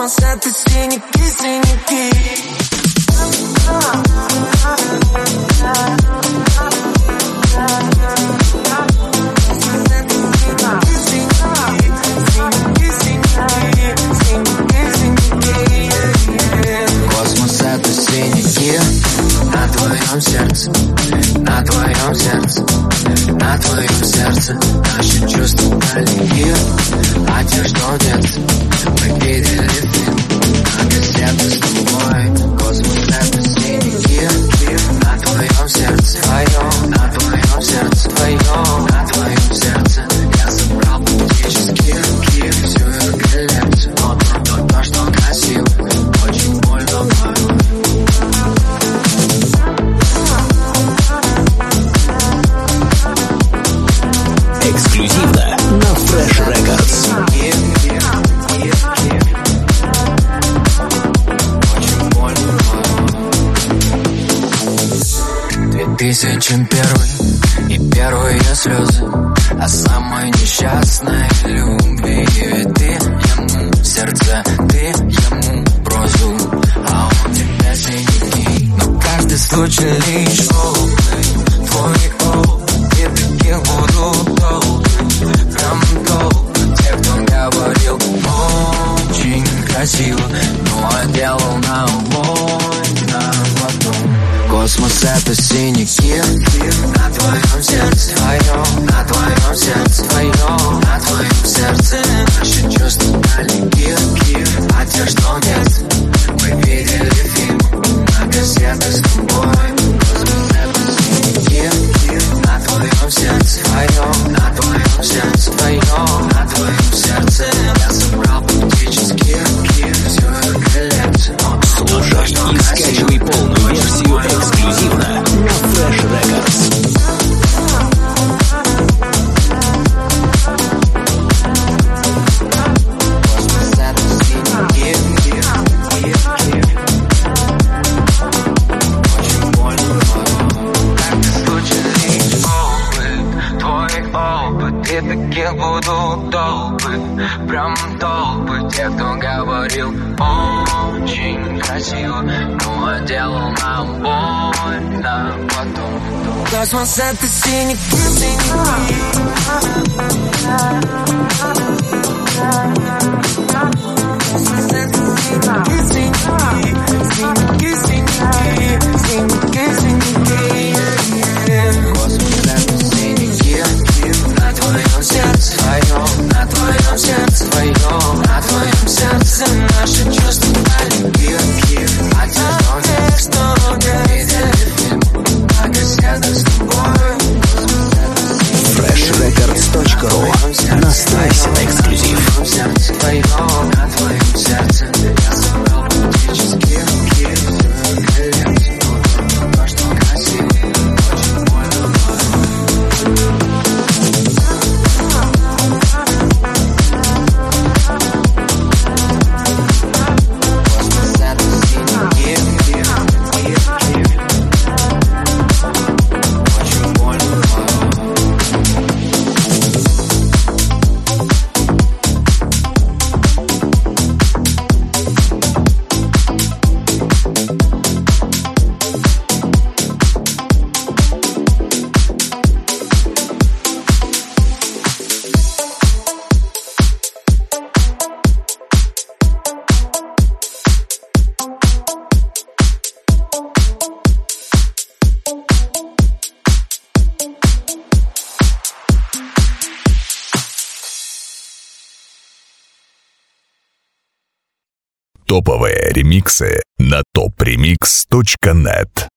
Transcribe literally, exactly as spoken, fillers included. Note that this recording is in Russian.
Космос — это синяки, синяки. Космос — это синяки на твоем сердце, на твоем сердце, на твоем сердце. Наши чувства далеки, а те, что нет, мы видели фильм на кассету с тобой. Космос — это синяки на твоем сердце, твоем, на твоем сердце, твоем, на твоем сердце. Я собрал практически всю их коллекцию, но то, то, то, что красиво, очень больно порой. Эксклюзивно на Fresh Records. две тысячи первый и первые слезы о самой несчастной любви. Ведь ты ему сердце, ты ему прозу, а он тебе синяки. Но каждый случай лишь опыт, твой опыт, и таких будут толпы, прям толпы. Те, кто говорил очень красиво, но делал на убой, на потом. Космос — это синяки на твоем сердце, твоем, на твоем сердце, твоем, на твоем сердце. Наши чувства далеки, а те, что нет, мы видели фильм на кассетах с тобой. Космос — это синяки на твоем сердце, твоем, на твоем сердце, твоем, на твоем сердце. Я собрал практически всю их коллекцию. Слушай и скачивай полную версию эксклюзивно на Fresh Records. И таких будут толпы, прям толпы. Те, кто говорил очень красиво, но делал нам больно потом. Космос — это синяки, синяки. Космос — это синяки, синяки, синяки, синяки, синяки, синяки. Космос — это синяки на твоем сердце, твоем, на твоем сердце, твоем, на твоем сердце. Наши чувства далеки, а те, что нет, что нет, видели фильм на кассетах с тобой. фреш рекордс точка ру. Настраивайся на эксклюзив. Твоем, на твоем сердце. Я собрал практически коллекцию, то, что красиво, очень больно. Топовые ремиксы на топ ремикс точка нет.